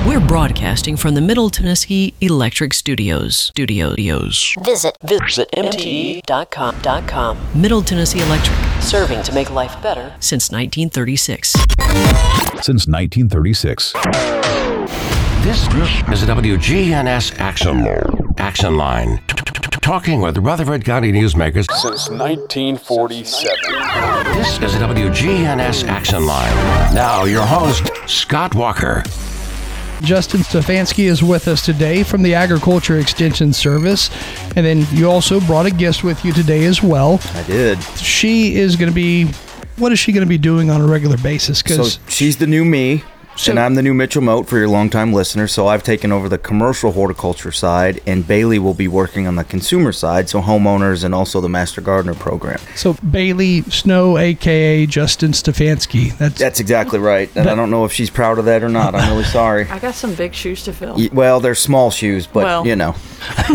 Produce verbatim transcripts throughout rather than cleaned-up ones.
We're broadcasting from the Middle Tennessee Electric Studios. Studios. Visit visit M T E dot com. Middle Tennessee Electric, serving to make life better since nineteen thirty-six. Since nineteen thirty-six. This is a W G N S Action Action Line. Talking with Rutherford County newsmakers since nineteen forty-seven. This is a W G N S Action Line. Now, your host, Scott Walker. Justin Stefanski is with us today from the Agriculture Extension Service. And then you also brought a guest with you today as well. I did. She is going to be, what is she going to be doing on a regular basis? So she's the new me. So, and I'm the new Mitchell Mote for your longtime listeners, so I've taken over the commercial horticulture side, and Bailey will be working on the consumer side, so homeowners and also the Master Gardener program. So Bailey Snow, a k a. Justin Stefanski. That's That's exactly right, and that, I don't know if she's proud of that or not. I'm really sorry. I got some big shoes to fill. Well, they're small shoes, but, well. you know.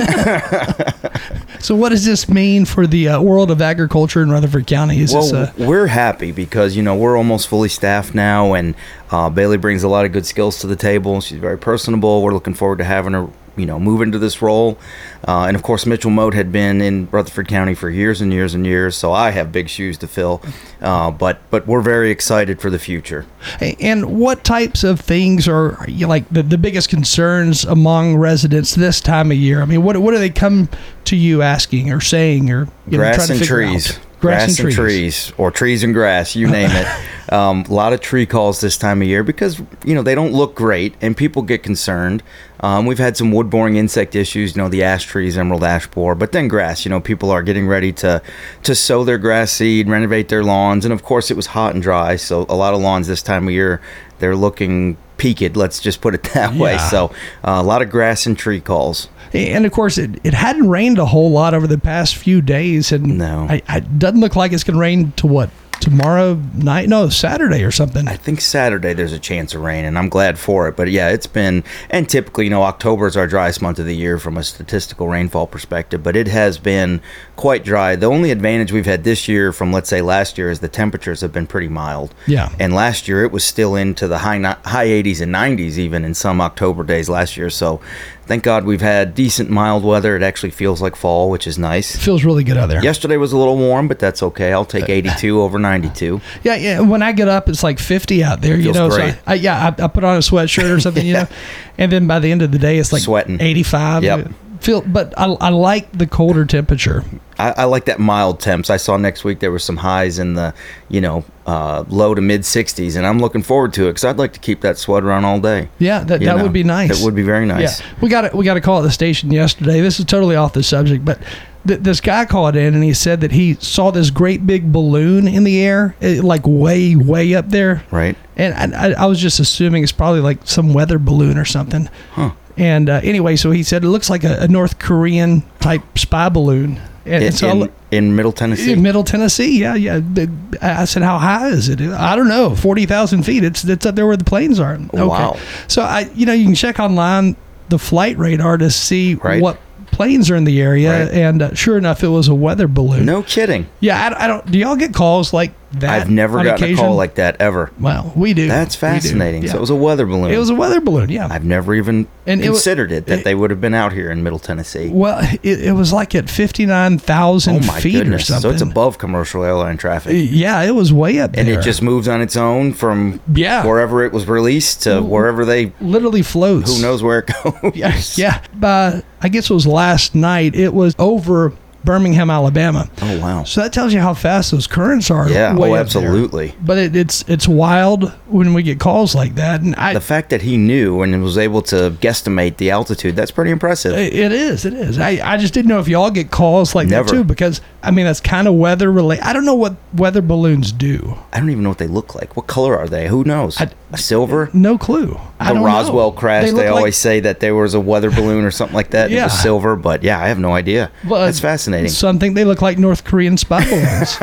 So what does this mean for the uh, world of agriculture in Rutherford County? Is well, this a- we're happy because, you know, we're almost fully staffed now, and uh, Bailey brings a lot of good skills to the table. She's very personable. We're looking forward to having her, you know, move into this role. Uh, and, of course, Mitchell Mote had been in Rutherford County for years and years and years, so I have big shoes to fill. Uh, but but we're very excited for the future. And what types of things are, you know, like the, the biggest concerns among residents this time of year? I mean, what what do they come to you asking or saying or you Grass know, trying and to figure trees. out? Grass, Grass and, and trees. trees, or trees and grass, you name it. Um, a lot of tree calls this time of year because, you know, they don't look great and people get concerned. Um, we've had some wood-boring insect issues, you know, the ash trees, emerald ash borer, but then grass, you know, people are getting ready to, to sow their grass seed, renovate their lawns, and of course it was hot and dry, so a lot of lawns this time of year, they're looking peaked, let's just put it that way. Yeah. So uh, a lot of grass and tree calls. And of course, it, it hadn't rained a whole lot over the past few days, and No. I, I doesn't look like it's going to rain to what, tomorrow night? No, Saturday or something. I think Saturday there's a chance of rain, and I'm glad for it. But yeah, it's been, and typically, you know, October is our driest month of the year from a statistical rainfall perspective, but it has been quite dry. The only advantage we've had this year from, let's say, last year is the temperatures have been pretty mild. Yeah. And last year it was still into the high high eighties and nineties even in some October days last year. So thank God we've had decent mild weather. It actually feels like fall, which is nice. It feels really good out there. Yesterday was a little warm, but that's okay. I'll take eighty-two over ninety-two. Yeah, yeah. When I get up, it's like fifty out there. You Feels know, great. so I, I, yeah, I, I put on a sweatshirt or something, you know, and then by the end of the day, it's like Sweating. eighty-five. Yep. Feel, but I, I like the colder temperature. I, I like that mild temps. I saw next week there were some highs in the, you know, uh, low to mid sixties, and I'm looking forward to it because I'd like to keep that sweater on all day. Yeah, that, You that know, would be nice. It would be very nice. Yeah, we got it. We got a call at the station yesterday. This is totally off the subject, but th- this guy called in and he said that he saw this great big balloon in the air, eh, like way, way up there. Right. And I, I, I was just assuming it's probably like some weather balloon or something. Huh. And uh, anyway, so he said it looks like a, a North Korean type spy balloon. And In, so I in, look- in Middle Tennessee. in Middle Tennessee, yeah, yeah. I said, how high is it? I don't know, forty thousand feet. It's it's up there where the planes are. Okay. Wow. So I, you know, you can check online the flight radar to see Right. what planes are in the area, Right. and uh, sure enough, it was a weather balloon. No kidding. Yeah, I, I don't. Do y'all get calls like that? I've never on gotten occasion? a call like that ever. Well, we do. That's We do. fascinating. Yeah. So it was a weather balloon. It was a weather balloon. Yeah. I've never even And it wa- considered it, that it- they would have been out here in Middle Tennessee. Well, it, it was like at fifty-nine thousand Oh my feet goodness. or something. So it's above commercial airline traffic. Yeah, it was way up there. And it just moves on its own from Yeah. wherever it was released to wherever they, literally floats. who knows where it goes. Yeah, yeah. By, I guess it was last night. It was over Birmingham, Alabama. Oh, wow. So that tells you how fast those currents are. Yeah, way oh, up there. absolutely. But it, it's it's wild when we get calls like that, and I. The fact that he knew and was able to guesstimate the altitude, that's pretty impressive. It is. It is. I, I just didn't know if y'all get calls like Never. that too, because I mean that's kind of weather related. I don't know what weather balloons do. I don't even know what they look like. What color are they? Who knows? I- a silver? No clue. I The don't Roswell know. crash, they, look like- always say that there was a weather balloon or something like that. And It Yeah. was silver, but yeah, I have no idea. Well, That's fascinating. Some think they look like North Korean spy balloons.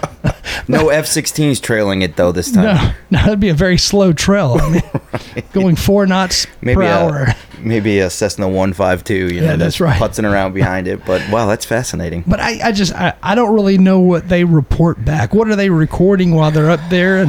No F sixteens trailing it, though, this time. No, no, that'd be a very slow trail. I mean, going four knots Maybe per a, hour. maybe a Cessna one fifty-two, you know, Yeah, that's right. putzing around behind it. But wow, that's fascinating. But I, I just, I, I don't really know what they report back. What are they recording while they're up there? And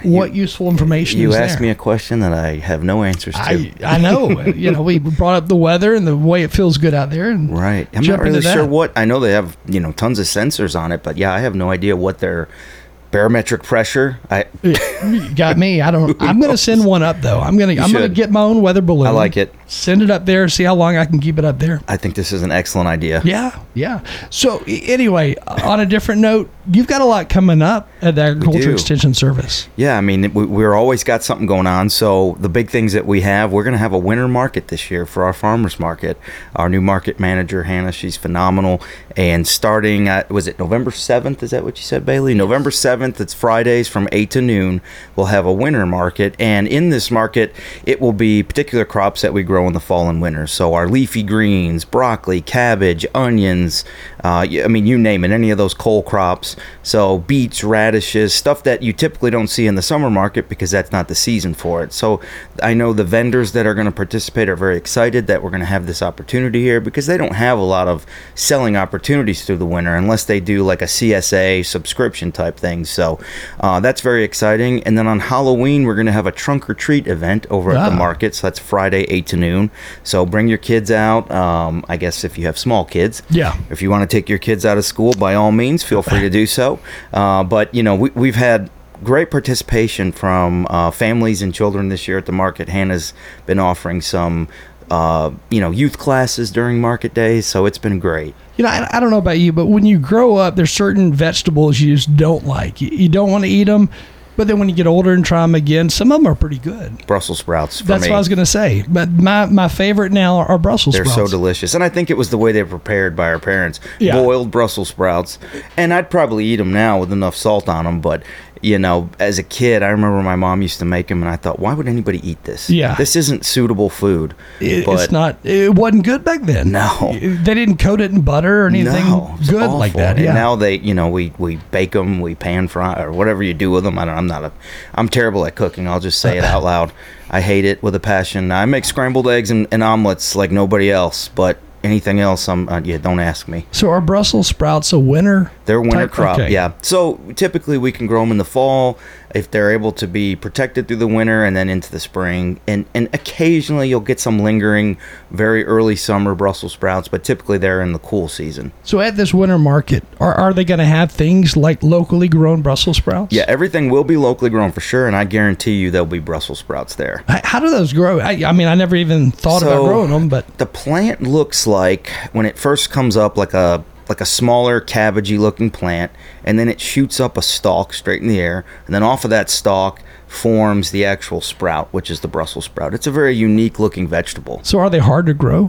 what useful information You is asked there? me a question that I have no answers to. I, I know. You know, we brought up the weather and the way it feels good out there. And Right. I'm jump not really into that. sure what. I know they have, you know, tons of sensors on it, but yeah, I have no idea what their barometric pressure. I You got me. I don't. I'm going to send one up though. I'm going to. I'm going to should. get my own weather balloon. I like it. Send it up there. See how long I can keep it up there. I think this is an excellent idea. Yeah, yeah. So i- anyway, on a different note, you've got a lot coming up at the Agriculture do. Extension Service. Yeah, I mean, we, we're always got something going on. So the big things that we have, we're going to have a winter market this year for our farmers market. Our new market manager, Hannah, she's phenomenal. And starting at, was it November seventh? Is that what you said, Bailey? November seventh, it's Fridays from eight to noon. We'll have a winter market. And in this market, it will be particular crops that we grow in the fall and winter. So our leafy greens, broccoli, cabbage, onions, uh, y- I mean, you name it, any of those cole crops. So beets, radishes, stuff that you typically don't see in the summer market because that's not the season for it. So I know the vendors that are going to participate are very excited that we're going to have this opportunity here because they don't have a lot of selling opportunities through the winter unless they do like a C S A subscription type thing. So uh, that's very exciting. And then on Halloween, we're going to have a trunk or treat event over at the Ah. market. So that's Friday, eight to noon. So bring your kids out. Um, I guess if you have small kids. Yeah. If you want to take your kids out of school, by all means, feel free to do so. Uh, but, you know, we, we've had great participation from uh, families and children this year at the market. Hannah's been offering some, uh, you know, youth classes during market days. So it's been great. You know, I, I don't know about you, but when you grow up, there's certain vegetables you just don't like. You, you don't want to eat them, but then when you get older and try them again, some of them are pretty good. Brussels sprouts for That's me. what I was going to say. But my, my favorite now are Brussels They're sprouts. so delicious. And I think it was the way they were prepared by our parents. Yeah. Boiled Brussels sprouts. And I'd probably eat them now with enough salt on them. But, you know, as a kid, I remember my mom used to make them. And I thought, why would anybody eat this? Yeah. This isn't suitable food. It- but it's not. It wasn't good back then. No. They didn't coat it in butter or anything No, it's good awful. like that. And Yeah. now they, you know, we, we bake them, we pan fry, or whatever you do with them. I don't, I'm not a, I'm terrible at cooking. I'll just say it out loud. I hate it with a passion. I make scrambled eggs and, and omelets like nobody else, but anything else, I'm, uh, yeah, don't ask me. So are Brussels sprouts a winter? They're a winter type- crop, okay. yeah. So typically we can grow them in the fall if they're able to be protected through the winter and then into the spring. And and occasionally you'll get some lingering, very early summer Brussels sprouts, but typically they're in the cool season. So at this winter market, are, are they going to have things like locally grown Brussels sprouts? Yeah, everything will be locally grown for sure, and I guarantee you there'll be Brussels sprouts there. H- How do those grow? I, I mean, I never even thought about So, growing them, but The plant looks like, when it first comes up, like a like a smaller cabbagey looking plant, and then it shoots up a stalk straight in the air, and then off of that stalk forms the actual sprout, which is the Brussels sprout. It's a very unique looking vegetable. so are they hard to grow?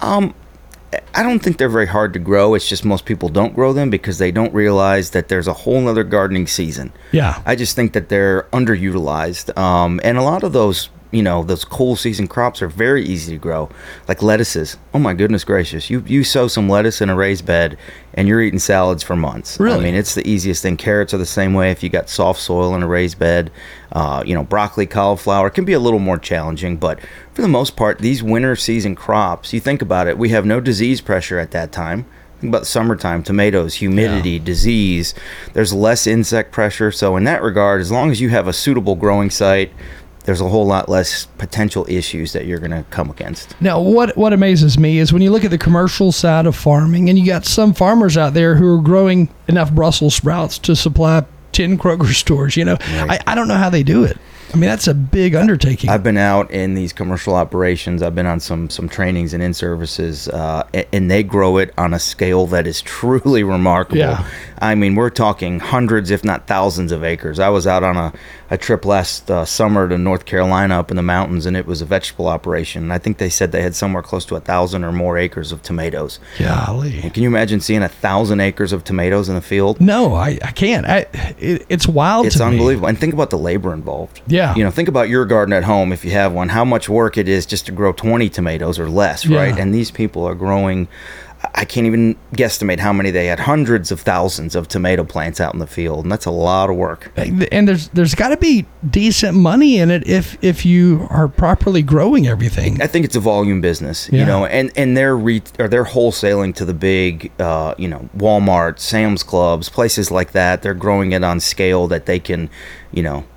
I don't think they're very hard to grow. It's just most people don't grow them because they don't realize that there's a whole nother gardening season. Yeah. I just think that they're underutilized. Um, and a lot of those, you know, those cool season crops are very easy to grow, like lettuces. Oh my goodness gracious. You you sow some lettuce in a raised bed and you're eating salads for months. Really? I mean, it's the easiest thing. Carrots are the same way if you got soft soil in a raised bed. Uh, you know, broccoli, cauliflower can be a little more challenging, but for the most part, these winter season crops, you think about it, we have no disease pressure at that time. Think about summertime, tomatoes, humidity, Yeah. disease. There's less insect pressure. So in that regard, as long as you have a suitable growing site, there's a whole lot less potential issues that you're going to come against. Now, what what amazes me is when you look at the commercial side of farming, and you got some farmers out there who are growing enough Brussels sprouts to supply ten Kroger stores. You know, Right. I, I don't know how they do it. I mean, that's a big undertaking. I've been out in these commercial operations. I've been on some some trainings and in services, uh, a- and they grow it on a scale that is truly remarkable. Yeah. I mean, we're talking hundreds, if not thousands, of acres. I was out on a, a trip last uh, summer to North Carolina up in the mountains, and it was a vegetable operation. And I think they said they had somewhere close to a thousand or more acres of tomatoes. Golly. And can you imagine seeing a thousand acres of tomatoes in the field? No, I, I can't. I, it, it's wild It's to me. unbelievable. And think about the labor involved. Yeah. You know, think about your garden at home if you have one, how much work it is just to grow twenty tomatoes or less, Yeah. right? And these people are growing, I can't even guesstimate how many they had, hundreds of thousands of tomato plants out in the field. And that's a lot of work. And there's there's got to be decent money in it if if you are properly growing everything. I think it's a volume business, Yeah. you know, and, and they're re- or they're wholesaling to the big, uh, you know, Walmart, Sam's Clubs, places like that. They're growing it on scale that they can, you know,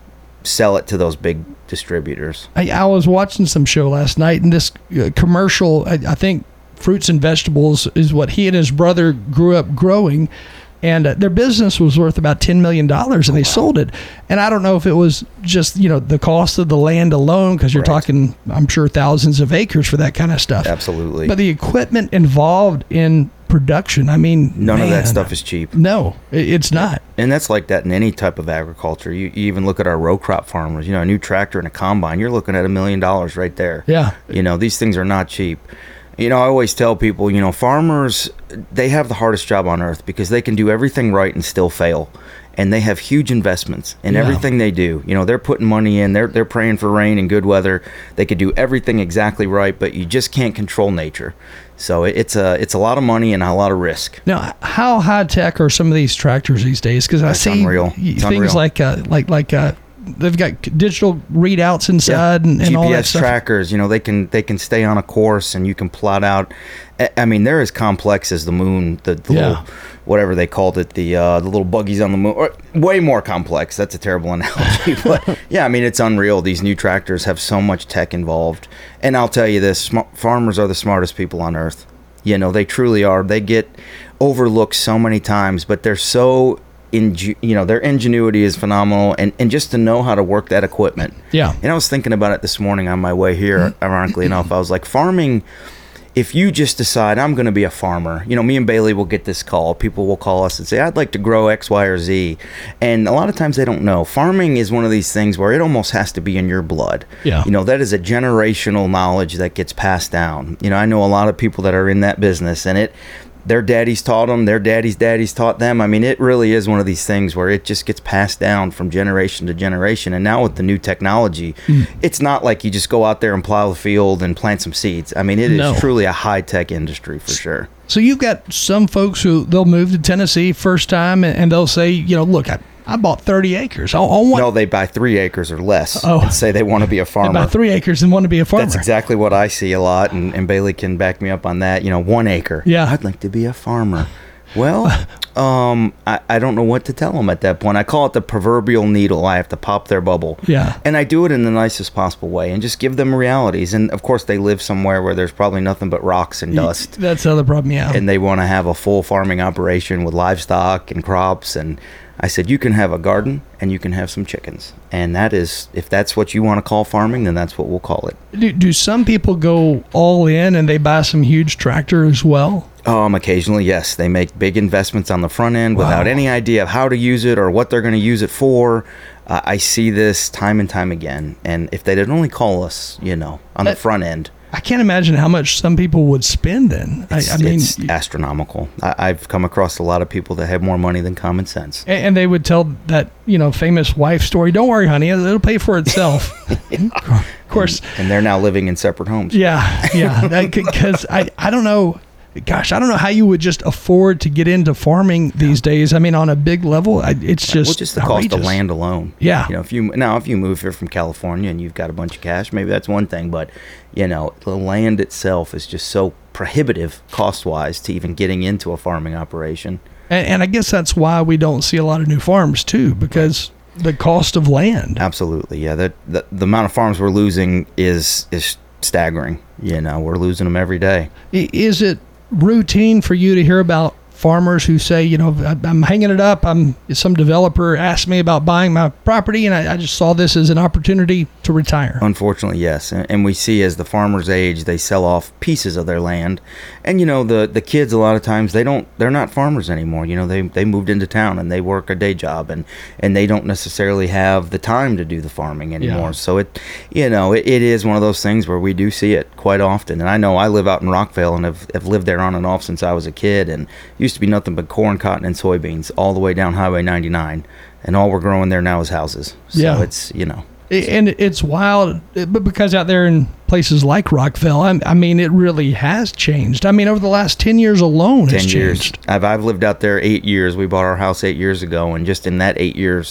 sell it to those big distributors. I, I was watching some show last night, and this uh, commercial, I, I think fruits and vegetables is what he and his brother grew up growing, and uh, their business was worth about ten million dollars, and they sold it. And I don't know if it was just, you know, the cost of the land alone, because you're Right. talking, I'm sure, thousands of acres for that kind of stuff. Absolutely. But the equipment involved in production, I mean, None of man, that stuff is cheap. No, it, it's not. And that's like that in any type of agriculture. You, you even look at our row crop farmers, you know, a new tractor and a combine, you're looking at a million dollars right there. Yeah. You know, these things are not cheap. You know, I always tell people, you know, farmers, they have the hardest job on earth because they can do everything right and still fail. And they have huge investments in Yeah. everything they do. You know, they're putting money in, they're they're praying for rain and good weather. They could do everything exactly right, but you just can't control nature. So it, it's a it's a lot of money and a lot of risk. Now, how high tech are some of these tractors these days? Because I That's see unreal. y- It's things unreal. like uh, like like uh, they've got digital readouts inside and, and G P S all that stuff. trackers, you know, they can they can stay on a course and you can plot out. I- I mean, they're as complex as the moon, the, the Yeah. little whatever they called it, the uh, the little buggies on the moon. Or way more complex. That's a terrible analogy, but yeah, I mean, it's unreal. These new tractors have so much tech involved, and I'll tell you this: sm- farmers are the smartest people on earth. You know, they truly are. They get overlooked so many times, but they're so. Inge- you know, their ingenuity is phenomenal, and, and just to know how to work that equipment. Yeah. And I was thinking about it this morning on my way here, ironically enough. I was like, farming, if you just decide, I'm going to be a farmer, you know, me and Bailey will get this call. People will call us and say, I'd like to grow X, Y, or Z. And a lot of times they don't know. Farming is one of these things where it almost has to be in your blood. Yeah. You know, that is a generational knowledge that gets passed down. You know, I know a lot of people that are in that business, and it, their daddies taught them, their daddies' daddies taught them. I mean, it really is one of these things where it just gets passed down from generation to generation. And now with the new technology, Mm. it's not like you just go out there and plow the field and plant some seeds. I mean, it is No. truly a high-tech industry for sure. So you've got some folks who they'll move to Tennessee first time, and, and they'll say, you know, look, I, I bought thirty acres. I, I want No, they buy three acres or less Oh. and say they want to be a to farmer. buy three acres and want to be a farmer. That's exactly what I see a lot, and, and Bailey can back me up on that. You know, one acre. Yeah. I'd like to be a farmer. Well, um, I, I don't know what to tell them at that point. I call it the proverbial needle. I have to pop their bubble. Yeah. And I do it in the nicest possible way and just give them realities. And, of course, they live somewhere where there's probably nothing but rocks and dust. That's the other problem, yeah. And they want to have a full farming operation with livestock and crops. And I said, you can have a garden and you can have some chickens. And that is, if that's what you want to call farming, then that's what we'll call it. do, do some people go all in and they buy some huge tractor as well? Um, occasionally, yes. They make big investments on the front end without Wow. any idea of how to use it or what they're going to use it for. Uh, I see this time and time again. And if they'd only call us, you know, on the That- front end, I can't imagine how much some people would spend then. I, it's, I mean, it's astronomical. I, I've come across a lot of people that have more money than common sense. and, and they would tell that, you know, famous wife story. Don't worry, honey, it'll pay for itself. Of course, And they're now living in separate homes. yeah, yeah. Because I, I don't know. Gosh, I don't know how you would just afford to get into farming these days. I mean, on a big level, I, it's just Well, just the cost of outrageous. land alone. Yeah. You know, if you now if you move here from California and you've got a bunch of cash, maybe that's one thing. But you know, the land itself is just so prohibitive cost wise to even getting into a farming operation. And, and I guess that's why we don't see a lot of new farms too, because the cost of land. Absolutely, yeah. That the, the amount of farms we're losing is is staggering. You know, we're losing them every day. I- Is it routine for you to hear about farmers who say, you know, I- I'm hanging it up. I'm some developer asked me about buying my property, and I, I just saw this as an opportunity to retire. Unfortunately, yes. And, and we see as the farmers age, they sell off pieces of their land. And, you know, the, the kids, a lot of times, they don't, they're not farmers anymore. You know, they, they moved into town and they work a day job and, and they don't necessarily have the time to do the farming anymore. Yeah. So it, you know, it, it is one of those things where we do see it quite often. And I know I live out in Rockville and have, have lived there on and off since I was a kid, and used to be nothing but corn, cotton, and soybeans all the way down Highway ninety-nine. And all we're growing there now is houses. So Yeah. it's, you know. And it's wild, but because out there in places like Rockville, I, I mean, it really has changed. I mean, over the last ten years alone, it's ten years. changed. I've I've lived out there eight years. We bought our house eight years ago, and just in that eight years,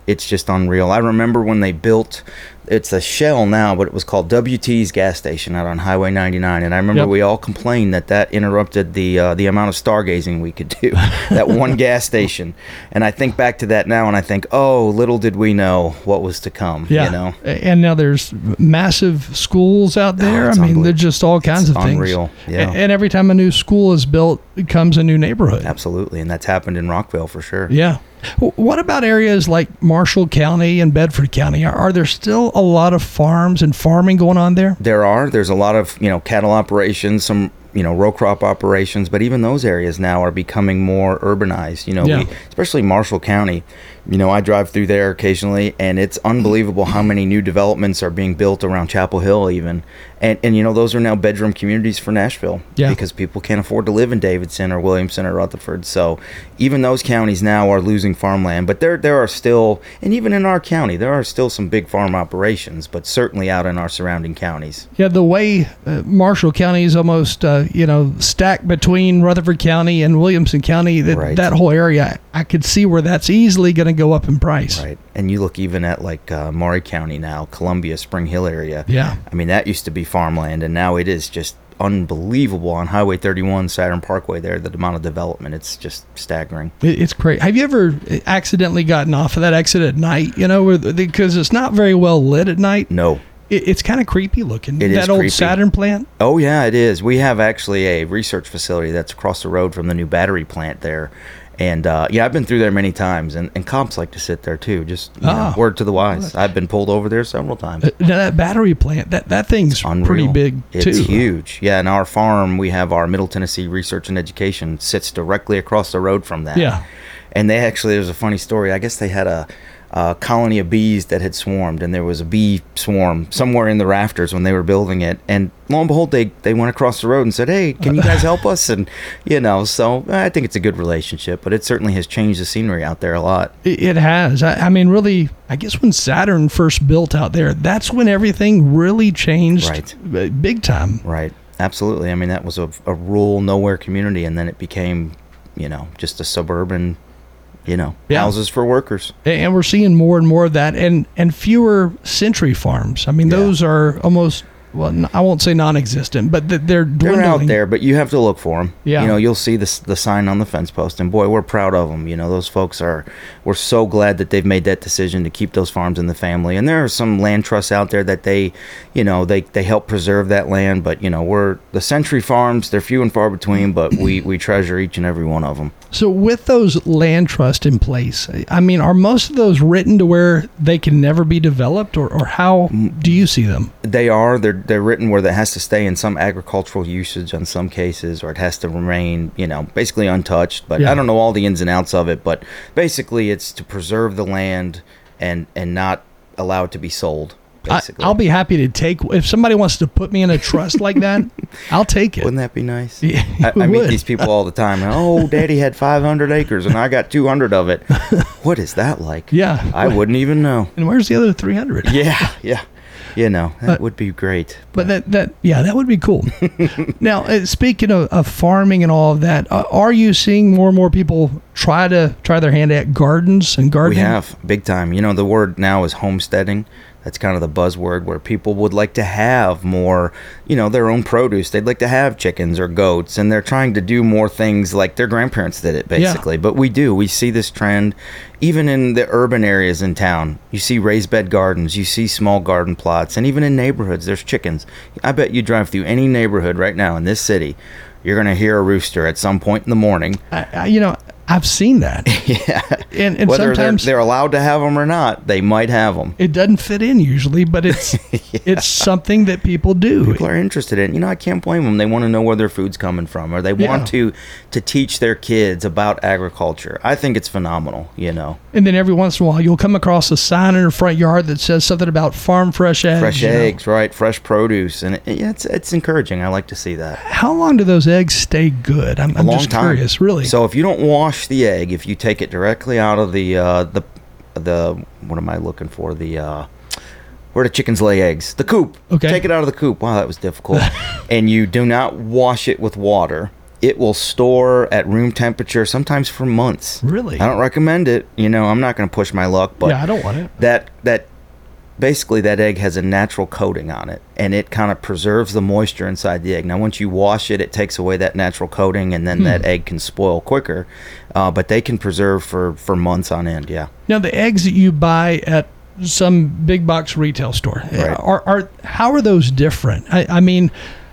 it's just unreal. I remember when they built, it's a Shell now, but it was called W T's gas station out on Highway ninety-nine, and I remember Yep. we all complained that that interrupted the uh, the amount of stargazing we could do. That one gas station, and I think back to that now, and I think, oh, little did we know what was to come. Yeah. You know, And now there's massive schools out there. Oh, I it's mean, unbelievable. they're just all kinds It's of things. unreal. Yeah. A- And every time a new school is built, it comes a new neighborhood. absolutely, and that's happened in Rockville for sure. Yeah. W- What about areas like Marshall County and Bedford County? Are, are there still a lot of farms and farming going on there? There are. There's a lot of, you know, cattle operations, some, you know, row crop operations, but even those areas now are becoming more urbanized. You know, Yeah. we, especially Marshall County. You know, I drive through there occasionally, and it's unbelievable how many new developments are being built around Chapel Hill even. And, and you know, those are now bedroom communities for Nashville Yeah. because people can't afford to live in Davidson or Williamson or Rutherford. So even those counties now are losing farmland. But there there are still, and even in our county, there are still some big farm operations, but certainly out in our surrounding counties. Yeah, the way uh, Marshall County is almost, uh, you know, stacked between Rutherford County and Williamson County, that, Right. that whole area, I could see where that's easily going to go up in price. Right. And you look even at like uh, Maury County now, Columbia, Spring Hill area. Yeah. I mean, that used to be farmland, and now it is just unbelievable on Highway thirty-one, Saturn Parkway there, the amount of development. It's just staggering. It, it's great. Have you ever accidentally gotten off of that exit at night, you know, because it's not very well lit at night? No. It, it's kind of creepy looking. It is that old creepy. Saturn plant? Oh, yeah, it is. We have actually a research facility that's across the road from the new battery plant there. And, uh, yeah, I've been through there many times, and, and cops like to sit there, too. Just you know, Ah. word to the wise. I've been pulled over there several times. Uh, now that battery plant, that, that thing's Unreal. pretty big, It's too. huge. Yeah, and our farm, we have our Middle Tennessee Research and Education sits directly across the road from that. Yeah. And they actually, there's a funny story. I guess they had a, a colony of bees that had swarmed, and there was a bee swarm somewhere in the rafters when they were building it. And lo and behold, they, they went across the road and said, hey, can you guys help us? And, you know, so I think it's a good relationship, but it certainly has changed the scenery out there a lot. It, it has. I, I mean, really, I guess when Saturn first built out there, that's when everything really changed Right. uh, big time. Right. Absolutely. I mean, that was a, a rural, nowhere community, and then it became, you know, just a suburban, you know, Yeah. houses for workers. And we're seeing more and more of that, and, and fewer century farms. I mean, Yeah. those are almost, well, n- I won't say non-existent, but th- they're dwindling. They're out there, but you have to look for them. Yeah. You know, you'll see this, the sign on the fence post, and boy, we're proud of them. You know, those folks are, we're so glad that they've made that decision to keep those farms in the family. And there are some land trusts out there that they, you know, they, they help preserve that land. But, you know, we're, the century farms, they're few and far between, but we, we treasure each and every one of them. So with those land trusts in place, I mean, are most of those written to where they can never be developed, or, or how do you see them? They are. They're they're written where that has to stay in some agricultural usage in some cases, or it has to remain, you know, basically untouched. But Yeah. I don't know all the ins and outs of it. But basically, it's to preserve the land and and not allow it to be sold. I, Basically, I'll be happy to take, if somebody wants to put me in a trust like that, I'll take it. Wouldn't that be nice? Yeah, I, it I meet would. these people all the time. Oh, Daddy had five hundred acres and I got two hundred of it. What is that like? Yeah. I wouldn't even know. And where's the other three hundred? Yeah, yeah. You know, that Uh, would be great. But that, that yeah, that would be cool. Now, uh, speaking of, of farming and all of that, uh, are you seeing more and more people try to try their hand at gardens and We gardening? have, big time. You know, the word now is homesteading. That's kind of the buzzword where people would like to have more, you know, their own produce. They'd like to have chickens or goats, and they're trying to do more things like their grandparents did it, basically. But we do. We see this trend even in the urban areas in town. You see raised bed gardens, you see small garden plots, and even in neighborhoods, there's chickens. I bet you drive through any neighborhood right now in this city, you're going to hear a rooster at some point in the morning. I, I, you know, I've seen that. Yeah. And, and Whether they're, sometimes they're allowed to have them or not, they might have them. it doesn't fit in usually, but it's it's something that people do. People are interested in. You know, I can't blame them. They want to know where their food's coming from, or they Yeah. want to to teach their kids about agriculture. I think it's phenomenal. You know, And then every once in a while, you'll come across a sign in your front yard that says something about farm fresh eggs. fresh you know. eggs, right? Fresh produce, and it, yeah, it's it's encouraging. I like to see that. How long do those eggs stay good? I'm, A I'm long just time. curious, really. So if you don't wash the egg, if you take it directly out of the uh, the the what am I looking for? The uh, where do chickens lay eggs? The coop. Okay. Take it out of the coop. Wow, that was difficult. And you do not wash it with water. it will store at room temperature sometimes for months. Really? I don't recommend it. You know, I'm not going to push my luck, but Yeah, I don't want it. that that basically that egg has a natural coating on it, and it kind of preserves the moisture inside the egg. Now, once you wash it, it takes away that natural coating, and then Hmm. that egg can spoil quicker. Uh, but they can preserve for, for months on end, yeah. Now, the eggs that you buy at some big box retail store, Right. are, are how are those different? I, I mean,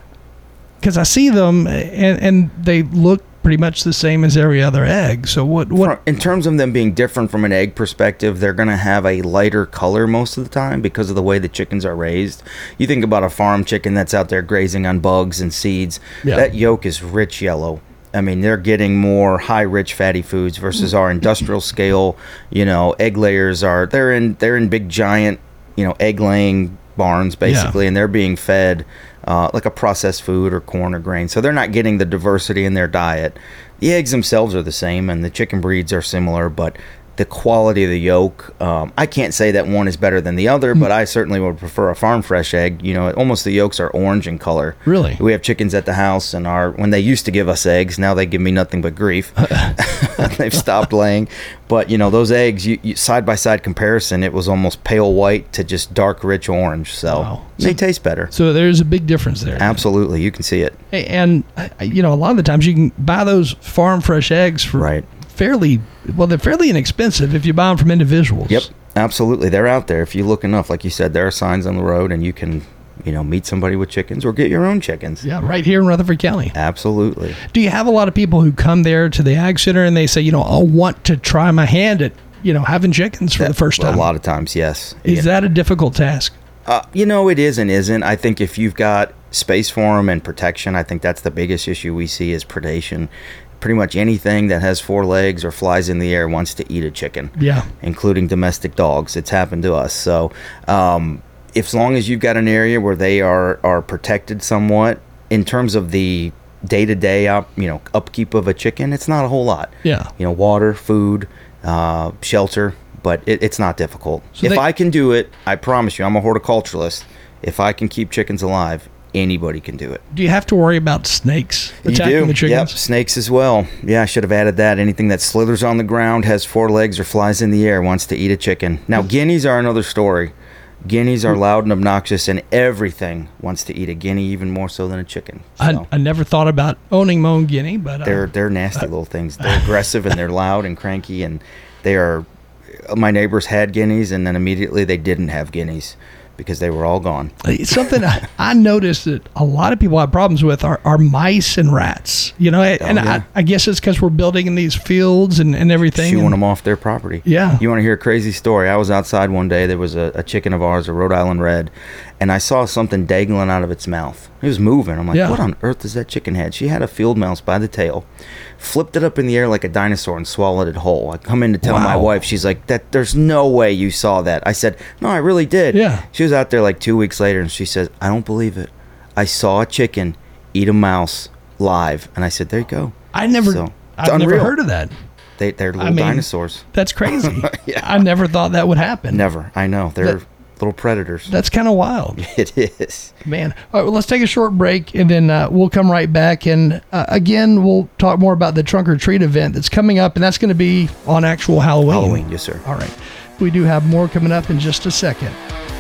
because I see them and, and they look pretty much the same as every other egg. So what? What? In terms of them being different from an egg perspective, they're going to have a lighter color most of the time because of the way the chickens are raised. You think about a farm chicken that's out there grazing on bugs and seeds. Yeah. That yolk is rich yellow. I mean, they're getting more high, rich, fatty foods versus our industrial scale. You know, egg layers are they're in they're in big, giant, you know, egg laying barns basically, Yeah. and they're being fed uh, like a processed food or corn or grain. So they're not getting the diversity in their diet. The eggs themselves are the same, and the chicken breeds are similar, but the quality of the yolk, um, I can't say that one is better than the other, but I certainly would prefer a farm fresh egg. You know, almost the yolks are orange in color. Really? We have chickens at the house, and our when they used to give us eggs, now they give me nothing but grief. They've stopped laying. But, you know, those eggs, you, you, side-by-side comparison, it was almost pale white to just dark, rich orange. So Wow. they taste better. So there's a big difference there. Absolutely. You can see it. And, uh, you know, a lot of the times you can buy those farm fresh eggs for Right. fairly, well, they're fairly inexpensive if you buy them from individuals. Yep. Absolutely. They're out there. If you look enough, like you said, there are signs on the road, and you can, you know, meet somebody with chickens or get your own chickens. Yeah, right here in Rutherford County. Absolutely. Do you have a lot of people who come there to the Ag Center and they say, you know, I want to try my hand at, you know, having chickens for the first time? A lot of times, yes. Is Yeah. that a difficult task? Uh, you know, it is and isn't. I think if you've got space for them and protection, I think that's the biggest issue we see is predation. Pretty much anything that has four legs or flies in the air wants to eat a chicken. Yeah. Including domestic dogs. It's happened to us. So, um, if, as long as you've got an area where they are, are protected somewhat, in terms of the day-to-day up, you know, upkeep of a chicken, it's not a whole lot. Yeah. You know, water, food, uh, shelter, but it, it's not difficult. So if they- I can do it, I promise you, I'm a horticulturalist. If I can keep chickens alive, anybody can do it. Do you have to worry about snakes You attacking do. the chickens? Yep, snakes as well. Yeah, I should have added that. Anything that slithers on the ground, has four legs, or flies in the air wants to eat a chicken. Now, guineas are another story. Guineas are loud and obnoxious, and everything wants to eat a guinea, even more so than a chicken. I, So, I never thought about owning my own guinea, but uh, they're they're nasty little things. They're aggressive and they're loud and cranky, and they are. My neighbors had guineas, and then immediately they didn't have guineas because they were all gone. it's something I, I noticed that a lot of people have problems with are, are mice and rats. You know, and Oh, yeah. I, I guess it's because we're building in these fields and, and everything. Shooing and- them off their property. Yeah. You want to hear a crazy story? I was outside one day. There was a, a chicken of ours, a Rhode Island Red, and I saw something dangling out of its mouth. It was moving. I'm like, Yeah. what on earth does that chicken had? She had a field mouse by the tail, flipped it up in the air like a dinosaur and swallowed it whole. I come in to tell my Wow. wife. She's like, "That there's no way you saw that." I said, "No, I really did." Yeah. She was out there like two weeks later, and she says, "I don't believe it. I saw a chicken eat a mouse live." And I said, "There you go." I never, So, it's I've never unreal. heard of that. They, they're little I mean, dinosaurs. That's crazy. Yeah. I never thought that would happen. Never. I know. They're That- little predators. That's kind of wild, It is. man. All right, well, let's take a short break and then uh, we'll come right back. And uh, again, we'll talk more about the trunk or treat event that's coming up, and that's going to be on actual Halloween. Halloween, yes, sir. All right. We do have more coming up in just a second.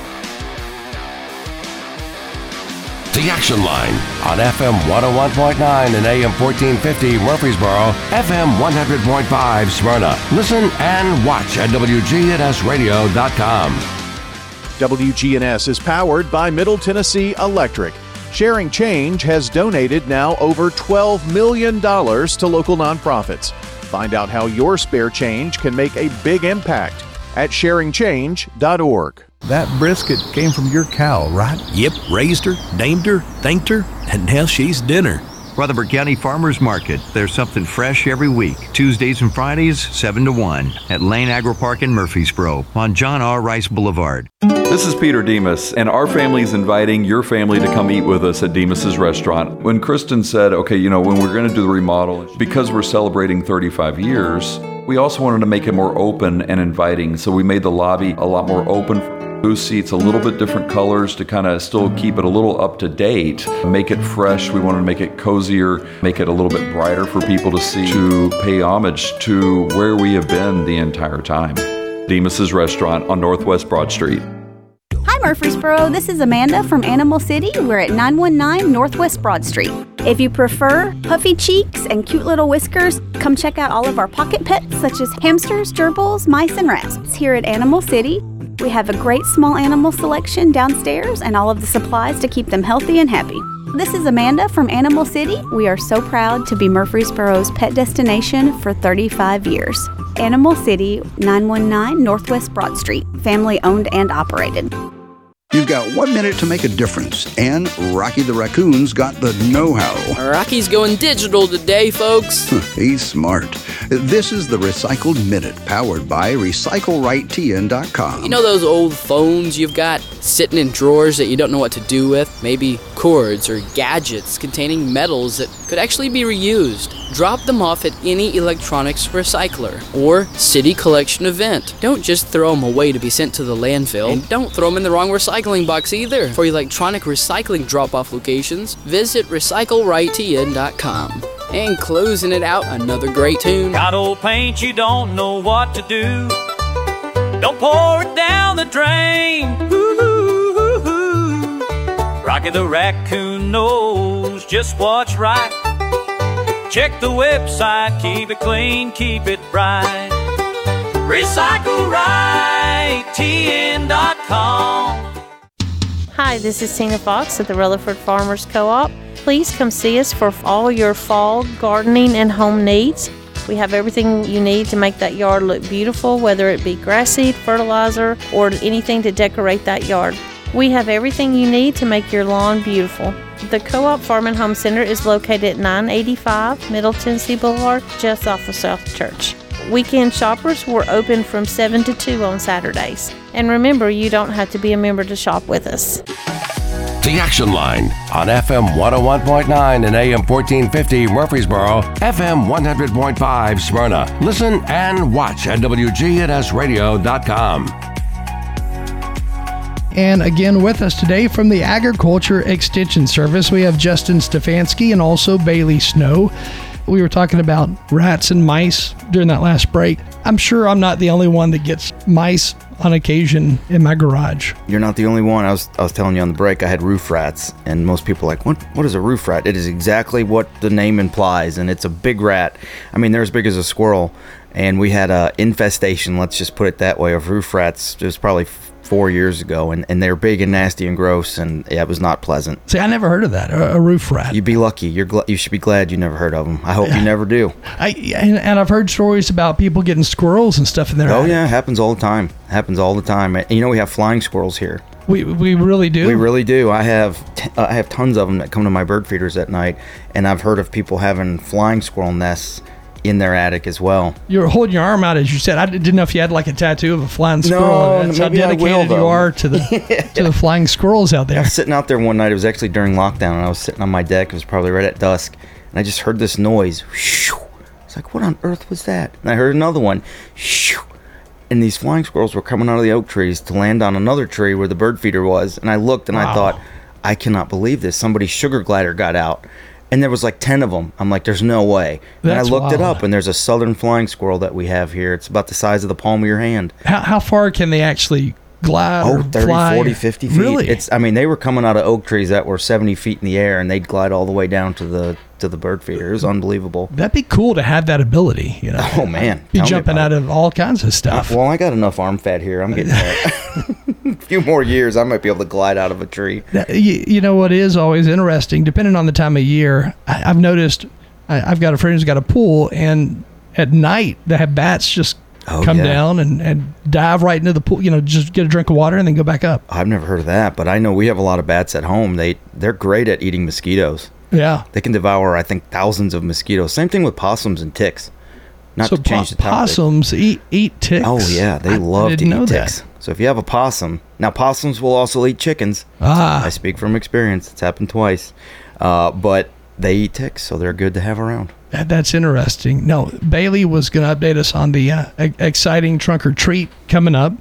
The Action Line on F M one oh one point nine and A M fourteen fifty Murfreesboro, F M one hundred point five Smyrna. Listen and watch at W G N S radio dot com. W G N S is powered by Middle Tennessee Electric. Sharing Change has donated now over twelve million dollars to local nonprofits. Find out how your spare change can make a big impact at sharing change dot org. That brisket came from your cow, right? Yep, raised her, named her, thanked her, and now she's dinner. Rutherford County Farmers Market. There's something fresh every week. Tuesdays and Fridays, seven to one at Lane Agro Park in Murfreesboro on John R. Rice Boulevard. This is Peter Demas, and our family is inviting your family to come eat with us at Demas's restaurant. When Kristen said, okay, you know, when we're going to do the remodel, because we're celebrating thirty-five years, we also wanted to make it more open and inviting, so we made the lobby a lot more open. Booth seats a little bit different colors to kind of still keep it a little up to date, make it fresh. We wanted to make it cozier, make it a little bit brighter for people to see, to pay homage to where we have been the entire time. Demas's Restaurant on Northwest Broad Street. Hi Murfreesboro, this is Amanda from Animal City. We're at nine one nine Northwest Broad Street. If you prefer puffy cheeks and cute little whiskers, come check out all of our pocket pets such as hamsters, gerbils, mice, and rats. Here at Animal City, we have a great small animal selection downstairs and all of the supplies to keep them healthy and happy. This is Amanda from Animal City. We are so proud to be Murfreesboro's pet destination for thirty-five years. Animal City, nine one nine Northwest Broad Street, family owned and operated. You've got one minute to make a difference, and Rocky the Raccoon's got the know-how. Rocky's going digital today, folks. He's smart. This is the Recycled Minute, powered by Recycle Right T N dot com. You know those old phones you've got sitting in drawers that you don't know what to do with? Maybe cords or gadgets containing metals that could actually be reused. Drop them off at any electronics recycler or city collection event. Don't just throw them away to be sent to the landfill. And don't throw them in the wrong recycling box either. For electronic recycling drop-off locations, visit Recycle Right T N dot com. And closing it out, another great tune. Got old paint, you don't know what to do. Don't pour it down the drain. Ooh, Rocky the Raccoon knows just what's right. Check the website, keep it clean, keep it bright. Recycle Right T N dot com. Hi, this is Tina Fox at the Rutherford Farmers Co-op. Please come see us for all your fall gardening and home needs. We have everything you need to make that yard look beautiful, whether it be grass seed, fertilizer, or anything to decorate that yard. We have everything you need to make your lawn beautiful. The Co-op Farm and Home Center is located at nine eighty-five Middle Tennessee Boulevard, just off of South Church. Weekend shoppers were open from seven to two on Saturdays. And remember, you don't have to be a member to shop with us. The Action Line on F M one oh one point nine and A M fourteen fifty Murfreesboro, F M one hundred point five Smyrna. Listen and watch at W G N S radio dot com. And again with us today from the Agriculture Extension Service, we have Justin Stefanski and also Bailey Snow. We were talking about rats and mice during that last break. I'm sure I'm not the only one that gets mice on occasion in my garage. You're not the only one. I was I was telling you on the break, I had roof rats, and most people are like, what what is a roof rat? It is exactly what the name implies, and it's a big rat. I mean, they're as big as a squirrel, and we had a infestation, let's just put it that way, of roof rats. It was probably four years ago, and, and they're big and nasty and gross, and yeah, it was not pleasant. See, I never heard of that, a, a roof rat. You'd be lucky. You're gl- you should be glad you never heard of them. I hope you never do. I and, and I've heard stories about people getting squirrels and stuff in their Oh attic. yeah, it happens all the time. It happens all the time. And you know, we have flying squirrels here. We we really do. We really do. I have t- uh, I have tons of them that come to my bird feeders at night, and I've heard of people having flying squirrel nests in their attic as well. You were holding your arm out as you said. I didn't know if you had like a tattoo of a flying squirrel. No, That's how maybe I will, dedicated you though. are to the Yeah. to the flying squirrels out I there. was sitting out there one night. It was actually during lockdown, and I was sitting on my deck. It was probably right at dusk, and I just heard this noise. It's like, what on earth was that? And I heard another one. And these flying squirrels were coming out of the oak trees to land on another tree where the bird feeder was. And I looked, and Wow. I thought, I cannot believe this. Somebody's sugar glider got out. And there was like ten of them. I'm like, there's no way. That's and I looked it wild. up, and there's a southern flying squirrel that we have here. It's about the size of the palm of your hand. How how far can they actually glide Oh, or thirty, fly? forty, fifty feet. Really? It's, I mean, they were coming out of oak trees that were seventy feet in the air, and they'd glide all the way down to the to the bird feeder. It was unlevable. That'd be cool to have that ability, you know. Oh, man. Be Tell me jumping about out it. of all kinds of stuff. Uh, well, I got enough arm fat here. I'm getting there. A few more years, I might be able to glide out of a tree. That- you, you know what is always interesting, depending on the time of year, I, I've noticed, I, I've got a friend who's got a pool, and at night they have bats just Oh, come yeah. down and, and dive right into the pool, you know, just get a drink of water and then go back up. I've never heard of that, but I know we have a lot of bats at home. They, they're great at eating mosquitoes. Yeah. They can devour, I think, thousands of mosquitoes. Same thing with possums and ticks. Not so to change po- the topic. possums eat eat ticks. Oh, yeah. They I love to didn't know eat that. ticks. So if you have a possum, now possums will also eat chickens. Ah. I speak from experience. It's happened twice. Uh, but they eat ticks, so they're good to have around. That, that's interesting. No, Bailey was going to update us on the uh, e- exciting trunk or treat coming up.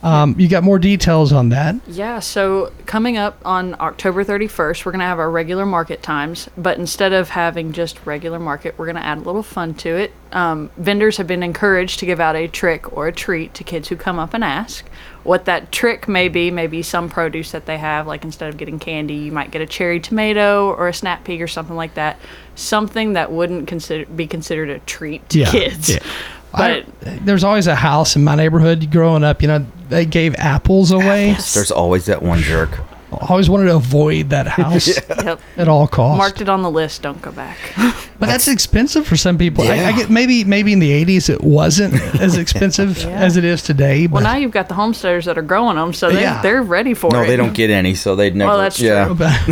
Um, you got more details on that. Yeah, so coming up on October thirty-first, we're going to have our regular market times, but instead of having just regular market, we're going to add a little fun to it. Um, vendors have been encouraged to give out a trick or a treat to kids who come up and ask. What that trick may be, maybe some produce that they have, like instead of getting candy, you might get a cherry tomato or a snap pea or something like that. Something that wouldn't consider be considered a treat to Yeah, kids. yeah. But I, there's always a house in my neighborhood growing up, you know, they gave apples away. There's always that one jerk. I always wanted to avoid that house Yep. at all costs. Marked it on the list, don't go back. But that's expensive for some people. I, I get maybe maybe in the eighties it wasn't as expensive Yeah. as it is today. But Well, now you've got the homesteaders that are growing them, so they, Yeah. they're ready for No, it. they don't get any, so they'd never. Well, that's yeah.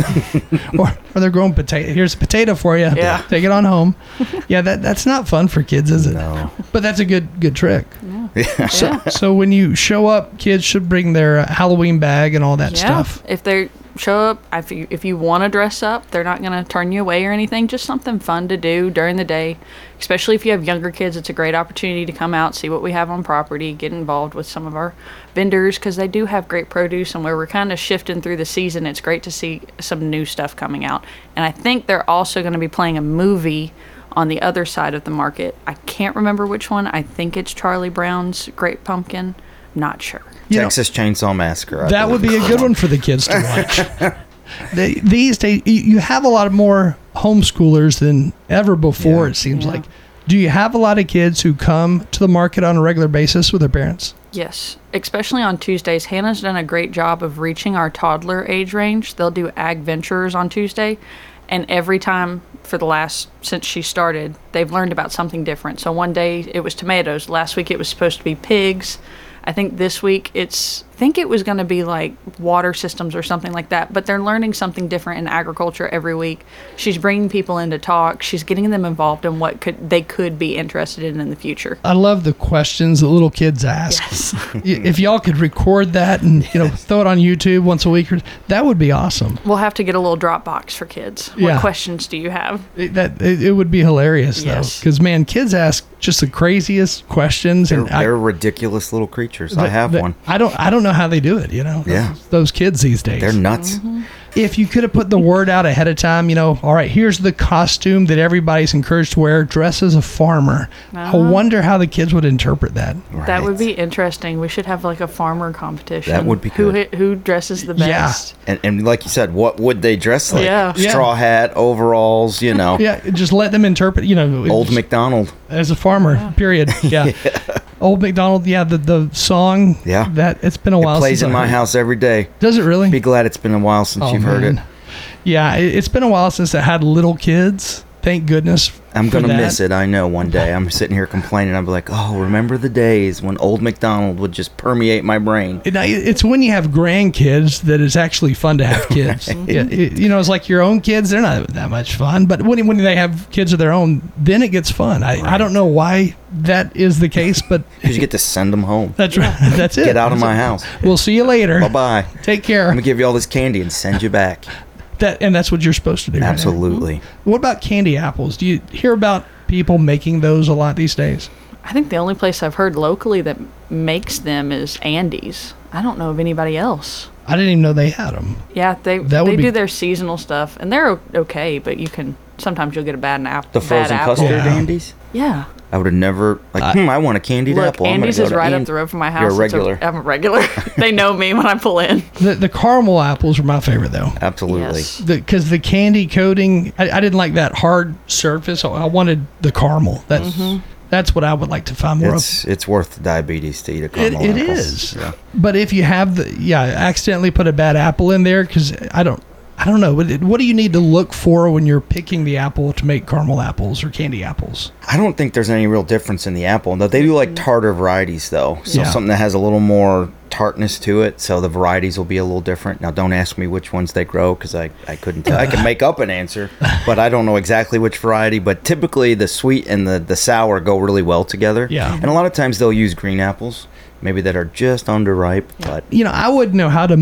or, or they're growing potato. Here's a potato for you. Yeah. Take it on home. Yeah, that that's not fun for kids, is it? No. But that's a good good trick. Yeah. So, so when you show up, kids should bring their uh, Halloween bag and all that Yeah. stuff. If they show up, if you, if you want to dress up, they're not going to turn you away or anything. Just something fun to do during the day. Especially if you have younger kids, it's a great opportunity to come out, see what we have on property, get involved with some of our vendors because they do have great produce. And where we're kind of shifting through the season, it's great to see some new stuff coming out. And I think they're also going to be playing a movie on the other side of the market. I can't remember which one. I think it's Charlie Brown's Great Pumpkin. Not sure. You know, Texas Chainsaw Massacre. I that would believe. be a good one for the kids to watch. They, these days, you- you have a lot of more homeschoolers than ever before, Yeah. it seems like. Do you have a lot of kids who come to the market on a regular basis with their parents? Yes, especially on Tuesdays. Hannah's done a great job of reaching our toddler age range. They'll do Ag Ventures on Tuesday, and every time for the last, since she started, they've learned about something different. So one day it was tomatoes. Last week it was supposed to be pigs. I think this week it's, I think it was going to be like water systems or something like that, but they're learning something different in agriculture every week. She's bringing people in to talk. She's getting them involved in what could they could be interested in in the future. I love the questions that little kids ask. Yes. Y- If y'all could record that and you know throw it on YouTube once a week, or, that would be awesome. We'll have to get a little Dropbox for kids. Yeah. What questions do you have? It, that it, it would be hilarious though, Yes. because man, kids ask just the craziest questions, They're, and I- they're ridiculous little creatures. I the- have the- one. I don't. I don't know how they do it. You know. Yeah. Those, those kids these days. They're nuts. If you could have put the word out ahead of time, you know, all right, here's the costume that everybody's encouraged to wear. Dress as a farmer. I Uh-huh. wonder how the kids would interpret that. That would be interesting. We should have like a farmer competition. That would be Who good. who dresses the best? And, and like you said, what would they dress like? Yeah. Straw hat, overalls, you know. Yeah, just let them interpret. You know, Old McDonald. as a farmer. Period. Yeah. Old McDonald. Yeah, the the song. Yeah. That it's been a while. It plays since in I my heard. house every day. Does it really? Be glad it's been a while since Oh, you've heard it. man. Yeah, it, it's been a while since I had little kids. Thank goodness. I'm for gonna that. miss it. I know. One day I'm sitting here complaining. I'll be like, "Oh, remember the days when Old McDonald would just permeate my brain." It- It's when you have grandkids that it's actually fun to have kids. Yeah, it- you know, it's like your own kids; they're not that much fun. But when when they have kids of their own, then it gets fun. I, I don't know why that is the case, but Because you get to send them home. that's right. That's it. Get out of That's my it. house. We'll see you later. Bye bye. Take care. I'm gonna give you all this candy and send you back. That and that's what you're supposed to do. right? Absolutely. What about candy apples? Do you hear about people making those a lot these days? I think the only place I've heard locally that makes them is Andy's. I don't know of anybody else. I didn't even know they had them. Yeah, they That would they be- do their seasonal stuff, and they're o- okay. But you can sometimes you'll get a bad apple. The bad frozen apple. custard Yeah. Andes. Yeah. I would have never like. hmm, I want a candied Look, apple. I'm gonna Andy's go is to right up And- the road from my house. You're a It's regular. I'm a regular. They know me when I pull in. The the caramel apples were my favorite though. Absolutely. Yes. Because the, candy coating, I, I didn't like that hard surface. I wanted the caramel. That's Mm-hmm. that's what I would like to find more It's it's worth diabetes to eat a of. caramel It, it apples. is. Yeah. But if you have the yeah, accidentally put a bad apple in there, because I don't I don't know. What, what do you need to look for when you're picking the apple to make caramel apples or candy apples? I don't think there's any real difference in the apple. Though they do like tartar varieties though, so Yeah. something that has a little more tartness to it. So the varieties will be a little different. Now, don't ask me which ones they grow because I, I couldn't tell. I can make up an answer, but I don't know exactly which variety. But typically, the sweet and the the sour go really well together. Yeah. And a lot of times they'll use green apples, maybe that are just underripe. But You know, I wouldn't know how to make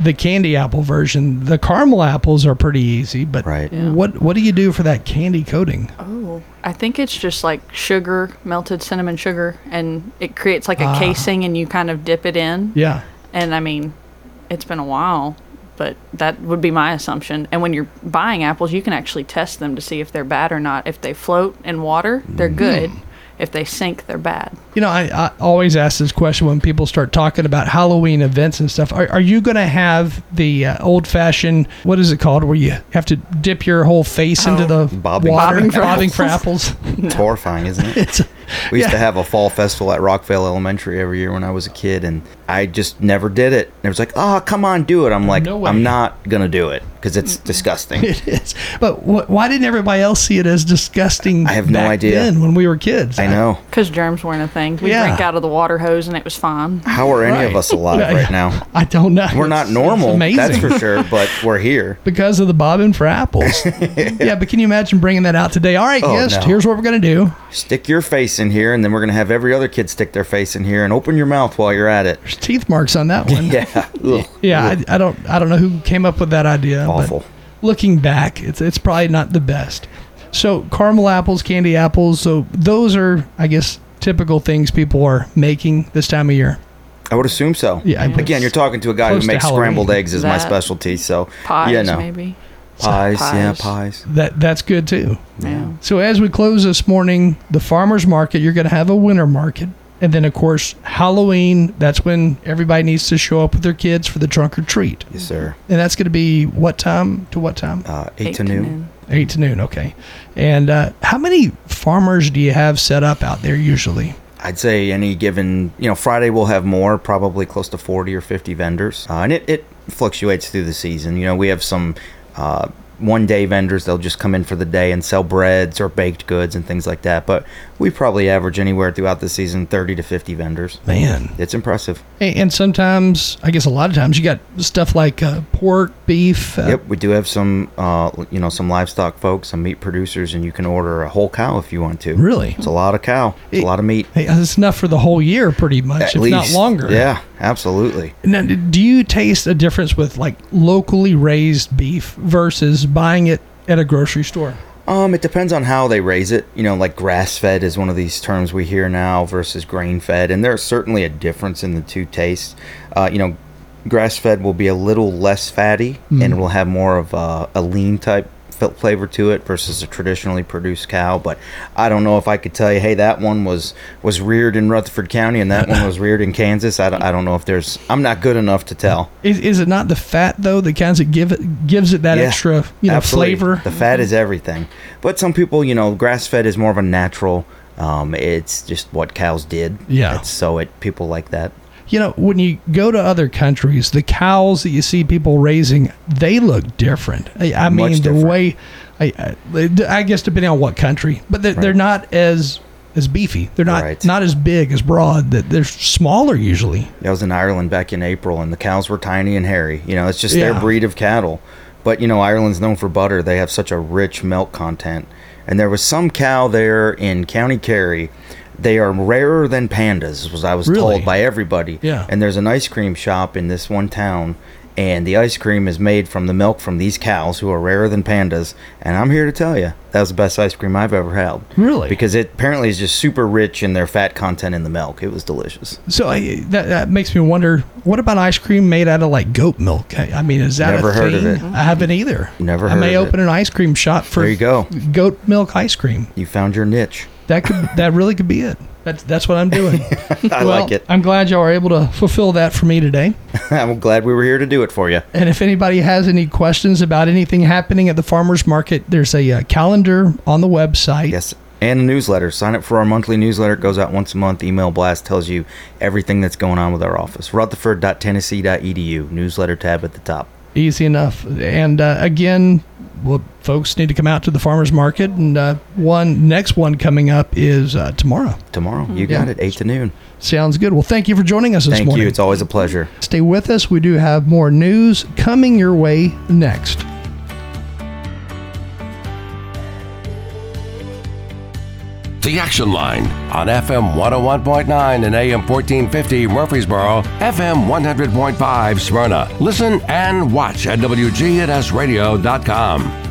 the candy apple version. The caramel apples are pretty easy, but right. Yeah. what what do you do for that candy coating? Oh, I think it's just like sugar, melted cinnamon sugar, and it creates like a Ah. casing, and you kind of dip it in. Yeah. And I mean, it's been a while, but that would be my assumption. And when you're buying apples, you can actually test them to see if they're bad or not. If they float in water, they're good. If they sink, they're bad. You know, I, I always ask this question when people start talking about Halloween events and stuff. Are, are you going to have the uh, old-fashioned, what is it called, where you have to dip your whole face into the Bobbing. water? Bobbing for Bobbing for apples. apples. It's horrifying, isn't it? It's, we used yeah. to have a fall festival at Rockville Elementary every year when I was a kid, and I just never did it. And it was like, oh, come on, do it. I'm like, No way. I'm not going to do it because it's disgusting. It is. But wh- why didn't everybody else see it as disgusting I have no back idea. then when we were kids? I know. Because germs weren't a thing. We Yeah. drank out of the water hose, and it was fine. How are any of Right. us alive Yeah, right yeah. now? I don't know. We're not It's- normal, it's amazing. that's for sure, but we're here. Because of the bobbing for apples. Yeah, but can you imagine bringing that out today? All right, Oh, guest, no. here's what we're going to do. Stick your face in here, and then we're going to have every other kid stick their face in here and open your mouth while you're at it. There's teeth marks on that one. Yeah. Ugh. Yeah, I, I don't I don't know who came up with that idea. Awful. But looking back, it's it's probably not the best. So caramel apples, candy apples, so those are, I guess, typical things people are making this time of year. I would assume so. Yeah, I- Again, you're talking to a guy Close who to makes Halloween. scrambled eggs is my That- specialty, so Pies, you know. maybe. Pies, yeah, Pies. pies. That that's good too. Yeah. So as we close this morning, the farmers market, you're going to have a winter market. And then, of course, Halloween, that's when everybody needs to show up with their kids for the trunk or treat. Yes, sir. And that's going to be what time to what time? Uh, eight, to noon. eight to noon, okay. And uh, how many farmers do you have set up out there usually? I'd say any given, you know, Friday we'll have more, probably close to forty or fifty vendors. Uh, and it, it fluctuates through the season. You know, we have some uh, one-day vendors. They'll just come in for the day and sell breads or baked goods and things like that. But we probably average anywhere throughout the season thirty to fifty vendors. Man. It's impressive. And and sometimes, I guess a lot of times, you got stuff like uh, pork, beef. Uh, Yep, we do have some, uh, you know, some livestock folks, some meat producers, and you can order a whole cow if you want to. Really? It's a lot of cow. It's a lot of meat. Hey, it's enough for the whole year pretty much, At if least. not longer. Yeah, absolutely. Now, do you taste a difference with like locally raised beef versus buying it at a grocery store? Um, it depends on how they raise it. You know, like grass-fed is one of these terms we hear now versus grain-fed, and there's certainly a difference in the two tastes. Uh, you know, grass-fed will be a little less fatty, Mm. and it will have more of a, a lean type f- flavor to it versus a traditionally produced cow. But I don't know if I could tell you, hey, that one was was reared in Rutherford County, and that one was reared in Kansas. I don't, I don't know if there's. I'm not good enough to tell. Is, is it not the fat though that kind of give it gives it that Yeah, extra you know absolutely. flavor? The fat is everything. But some people, you know, grass-fed is more of a natural. Um, it's just what cows did. Yeah. It's, so it people like that. You know, when you go to other countries, the cows that you see people raising, they look different. I, I mean, Much the different. way, I, I, I guess depending on what country, but they're, they're Right. not as as beefy. They're not Right. not as big, as broad. That they're smaller usually. I was in Ireland back in April, and the cows were tiny and hairy. You know, it's just their Yeah. breed of cattle. But, you know, Ireland's known for butter. They have such a rich milk content. And there was some cow there in County Kerry. They are rarer than pandas, was I was Really? told by everybody. Yeah. And there's an ice cream shop in this one town, and the ice cream is made from the milk from these cows who are rarer than pandas. And I'm here to tell you, that was the best ice cream I've ever had. Really? Because it apparently is just super rich in their fat content in the milk. It was delicious. So I, that that makes me wonder, what about ice cream made out of like goat milk? I, I mean, is that Never a heard of thing? it. I haven't either. Never I heard may of open it. an ice cream shop for There you go. goat milk ice cream. You found your niche. That could that really could be it. That's that's what I'm doing. I Well, like it. I'm glad y'all were able to fulfill that for me today. I'm glad we were here to do it for you. And if anybody has any questions about anything happening at the farmers market, there's a uh, calendar on the website. Yes. And a newsletter. Sign up for our monthly newsletter. It goes out once a month. Email blast tells you everything that's going on with our office. rutherford dot tennessee dot e d u. Newsletter tab at the top. Easy enough. And uh, again, well, folks need to come out to the farmers market. And uh, one next one coming up is uh, tomorrow. Tomorrow. You got Yeah. it. eight to noon. Sounds good. Well, thank you for joining us this Thank morning. you. It's always a pleasure. Stay with us. We do have more news coming your way next. The Action Line on F M one oh one point nine and A M fourteen fifty Murfreesboro, F M one hundred point five Smyrna. Listen and watch at W G N S radio dot com.